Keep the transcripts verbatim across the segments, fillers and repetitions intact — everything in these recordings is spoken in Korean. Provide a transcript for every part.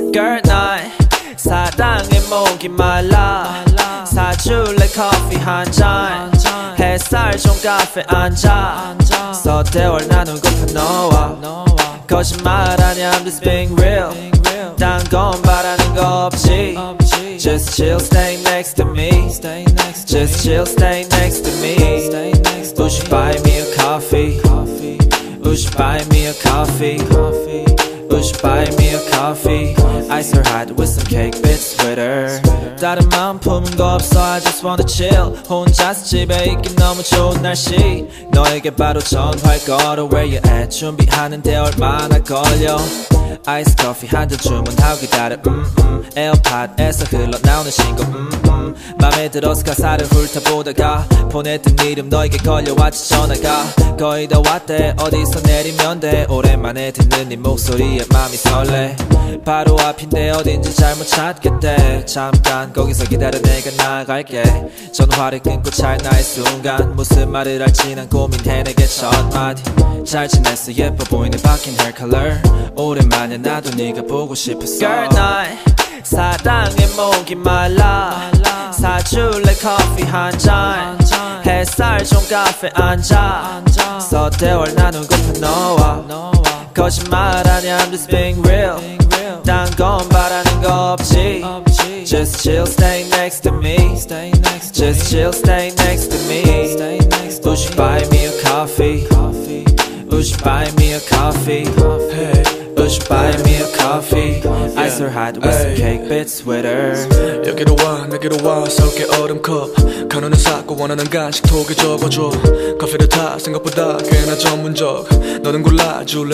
Girl 날 사랑에 목이 말라 사줄래 커피 한잔 햇살 좀 카페 앉아 서대월 나누고파 너와 거짓말 아냐 I'm just being real 딴 건 바라는 거 없지 Just chill stay next to me Just chill stay next to me Would you buy me a coffee Would you buy me a coffee Would you buy me a coffee Ice or hot with some cake bits with her 다른 마음 품은 거 없어 I just wanna chill 혼자서 집에 있긴 너무 좋은 날씨 너에게 바로 전화를 걸어 Where you at 준비하는데 얼마나 걸려 아이스 커피 한 잔 주문하고 기다려 음, 음. 에어팟에서 흘러나오는 신곡 음, 음. 맘에 들어서 가사를 훑어보다가 보냈던 이름 너에게 걸려왔지 전화가 거의 다 왔대 어디서 내리면 돼 오랜만에 듣는 네 목소리에 맘이 설레 바로 앞인데 어딘지 잘못 찾겠대 잠깐 거기서 기다려 내가 나갈게 전화를 끊고 찰나의 순간 무슨 말을 할지 난 고민해 내게 첫마디 잘 지냈어 예뻐 보이는 바뀐 hair color 오랜만에 나도 네가 보고 싶었어 Girl 날 사랑에 목이 말라 사줄래 커피 한잔 햇살 좀 카페 앉아 서대월 나누고파 너와 거짓말 아냐 I'm just being real 딴 건 바라는 거 없지 Just chill stay next to me Just chill stay next to me Would you buy me a coffee Would you buy me a coffee hey. Would you buy me a coffee Ice or hot with some cake bits with her 여기로 와 내게로 와 섞여 얼음컵 간호는 삭고 원하는 간식 톡에 적어줘 커피를 타 생각보다 꽤나 전문적 너는 골라줄래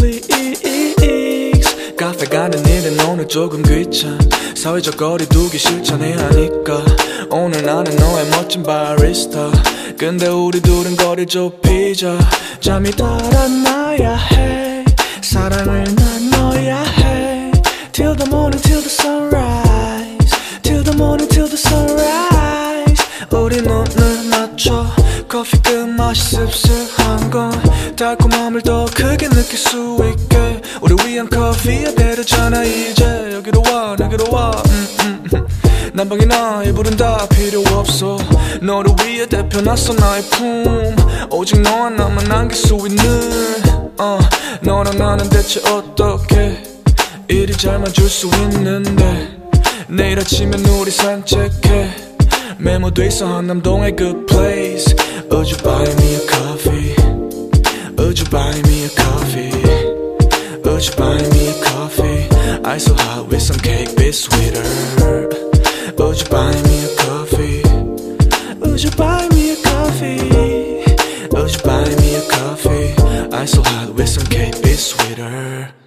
Netflix 카페 가는 일은 오늘 조금 귀찮 사회적 거리 두기 실천해야 하니까 오늘 나는 너의 멋진 바리스타 근데 우리 둘은 거리를 좁히자 잠이 달아나야 해 사랑을 나눠야 해 Till the morning till the sunrise Till the morning till the sunrise 우리 눈을 맞춰 커피 끝맛이 씁쓸한 건 달콤함을 더 크게 느낄 수 있게 우리 위한 커피에 배려잖아 이제 여기로 와 내게로 와 음, 음, 음. 난방이나 이불은 다 필요 없어 너를 위해 대표놨어 나의 품 오직 너와 나만 남길 수 있는 uh, 너랑 나는 대체 어떻게 이리 잘 맞을 수 있는데 내일 아침엔 우리 산책해 메모돼 있어 한남동의 good place Would you buy me a coffee Would you buy me a coffee Would you buy me a coffee Ice so hot with some cake bit sweeter Would you buy me a coffee Would you buy me a coffee Would you buy me a coffee Ice so hot with some cake bit sweeter